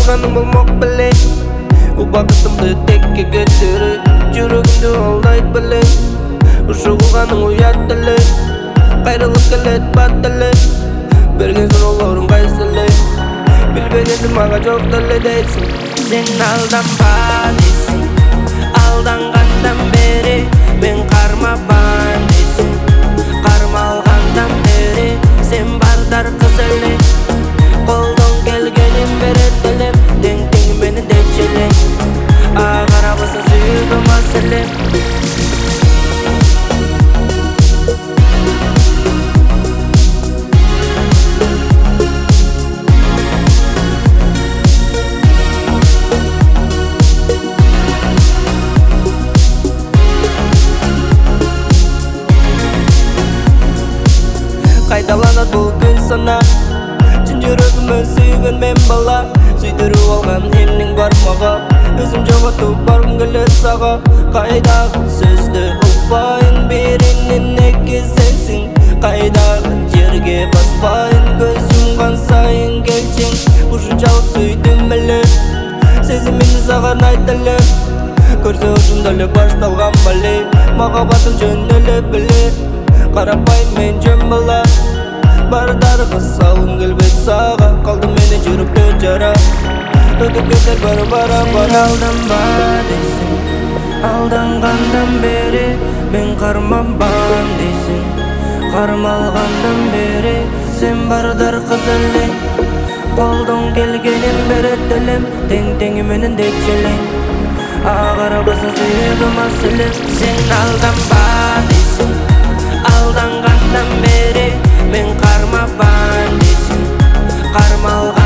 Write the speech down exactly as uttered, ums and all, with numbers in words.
Oylaganım bolmak bilin Ubakıtımdı tekke götürüp Жүрөгүмдү алдайт билин Ушул кылганың уят деле Кайрылып келет бат деле Берген суроолорум кайсы эле Билбегенсиң мага жок деле дейсиң Сен алданба дейсиң Алдангандан бери мен кармабайм дейсиң Кармалгандан бери сен бардар кыз эле Колдон келгенин берет элем Тең тең мени дечи элең Карабаса сүйгөн маселе Кайдаланат бул күн сана Чын жүрөгүмө сүйгөн мен бала Сүйдүрүп алган эмнең бар мага Өзүм жоготуп баргым келет сага Кайдагы сөздү укпайын Биринин эки сенсиң Кайдагы жерге баспайын Көз жумган сайын келчиң Ушунчалык сүйдүм эле Сезимимди сага айт эле Көрсө ушунда эле башталган бале Махаббатым жөн эле биле Карабайм мен жөн бала Бардарга салгым келбейт сага Калдым менин жүрөктө жара Өтүп кетер бара бара бара Алданба дейсиң Алдангандан бери мен кармабам дейсиң Кармалгандан бери сен бардар кыз элең Колдон келгенин берет элем Тең теңи менен дечи элең Карабаса сүйгөн маселе Сен алданба дейсиң Алдангандан бери мен кармабайм дейсиң Кармалгандан